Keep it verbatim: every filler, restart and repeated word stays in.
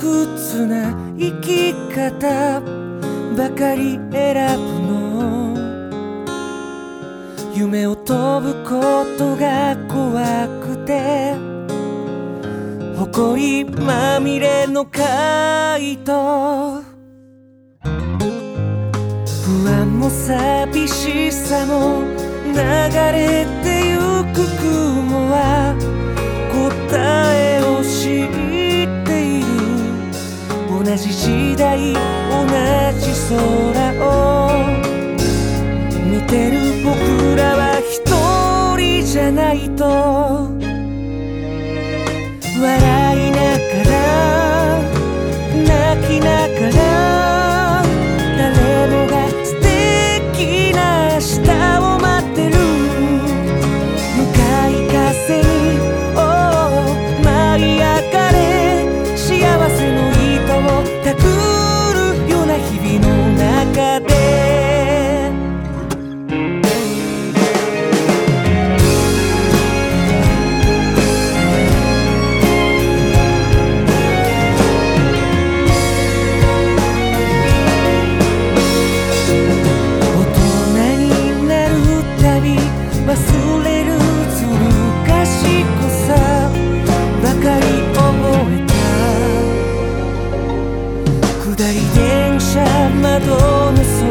屈な生き方ばかり選ぶの。夢を飛ぶことが怖くて埃まみれの回答、不安も寂しさも流れてゆく雲は答えを知っている。同じ時代同じ空を見てる僕らは一人じゃないと。笑いながら泣きながら誰もが素敵な明日を待ってる。向かい風に舞い上がれ、幸せの糸をたぐるような日々の中で。忘れるずる賢さばかり覚えた。下り電車窓の外